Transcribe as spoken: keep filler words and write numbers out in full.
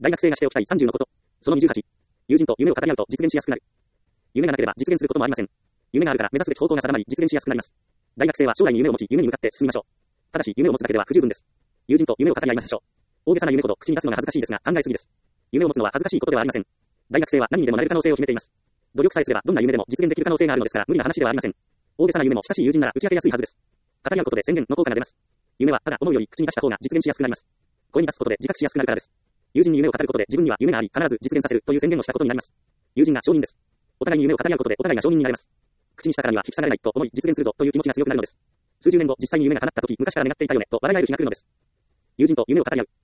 大学生がしておきたいさんじゅうのこと。そのにじゅうはち。友人と夢を語り合うと実現しやすくなる。夢がなければ実現することもありません。夢があるから目指すべき方向が定まり実現しやすくなります。大学生は将来に夢を持ち、夢に向かって進みましょう。ただし、夢を持つだけでは不十分です。友人と夢を語り合いましょう。大げさな夢ほど口に出すのが恥ずかしいですが、考えすぎです。夢を持つのは恥ずかしいことではありません。大学生は何にでもなれる可能性を秘めています。努力さえすればどんな夢でも実現できる可能性があるのですから、無理な話ではありません。大げさな夢も親しい友人なら打ち明けやすいはずです。語り合うことで宣言の効果が出ます。夢はただ思うより口に出した方が実現しやすくなります。声に出すことで自覚しやすくなるからです。友人に夢を語ることで自分には夢があり、必ず実現させるという宣言をしたことになります。友人が承認です。お互いに夢を語り合うことでお互いが承認になれます。口にしたからには引き下がれないと思い実現するぞという気持ちが強くなるのです。数十年後、実際に夢が叶った時、昔から願っていたよねと笑い合える日が来るのです。友人と夢を語り合う。